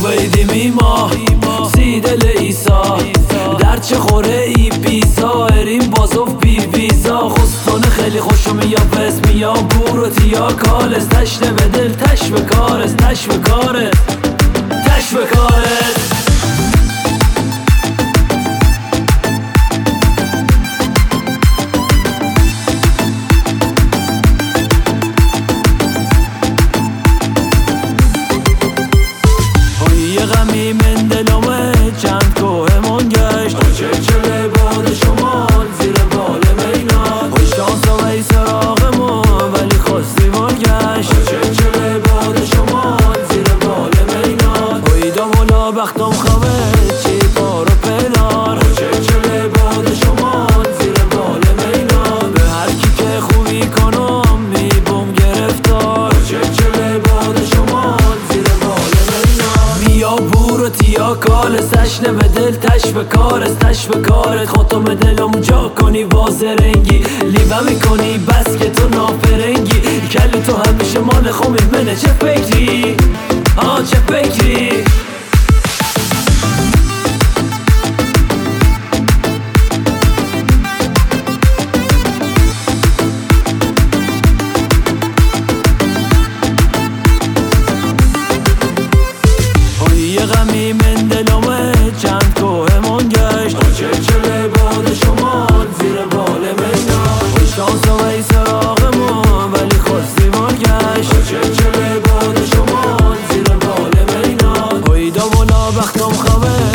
عبیدی میما سی دل ایسا در چه خوره ای بیزا اریم بازوف بی ویزا خستانه خیلی خوشم یا بس میا بورت یا کالس تشنه به دل تش به کارس تش به کارس تش به کارس غمی من دلمه چند کوهمون گشت چه چله باد شمال زیر بال مینا خوش شانس و ای سراغمون ولی خواستی برگشت چه چله باد شمال زیر بال مینا اویدام ولا بختم خواه چی پارو پنار چه چله باد شمال زیر بال مینا به هر کی که خوبی کنم میبوم گرفتار چه چله باد شمال زیر بال مینا یا بورت یا کالس تشنه به دل تش به کارس تش به کارت خودم دلم جا کنی واسه رنگی لیبه میکنی بس که تو نافرنگی کلی تو همیشه مال خومی منه چه فکری چه فکری یه غمی من دلمه چند کوهمون گشت چه چله باد شمال زیر بال مینا خوش شانس و ای سراغمون ولی خواستی برگشت چه چله باد شمال زیر بال مینا اویدا ولا بختم خواه